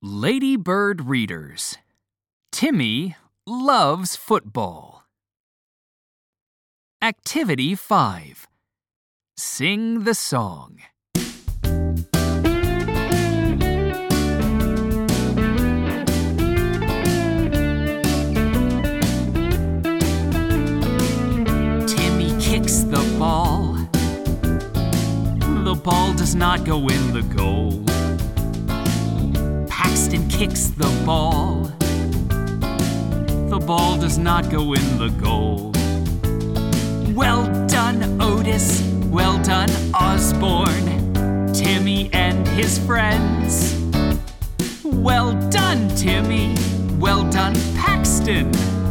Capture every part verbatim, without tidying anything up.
Ladybird readers. Timmy loves football. Activity five. Sing the song. Timmy kicks the ball. The ball does not go in the goal. Paxton kicks the ball. The ball does not go in the goal. Well done, Otis. Well done, Osborne. Timmy and his friends. Well done, Timmy. Well done, Paxton.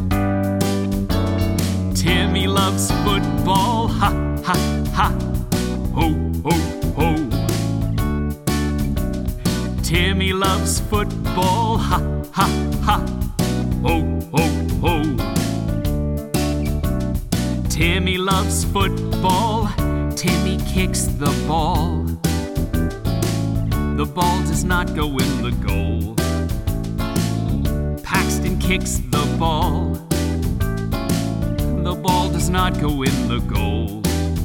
Timmy loves football. Ha, ha, ha. Ho, ho, ho. Timmy loves football. Ha, ha, ha. Ho, ho, ho. Timmy loves football. Timmy kicks the ball. The ball does not go in the goal. Paxton kicks the ball. The ball does not go in the goal.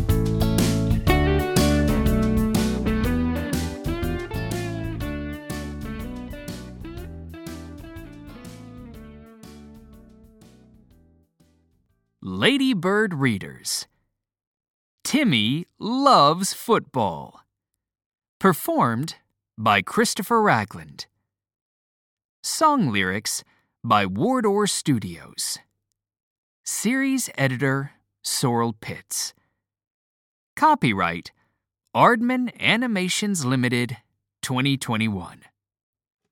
Ladybird readers. Timmy loves football. Performed by Christopher Ragland. Song lyrics by Wardour Studios. Series editor Sorrel Pitts. Copyright Aardman Animations Limited, twenty twenty-one.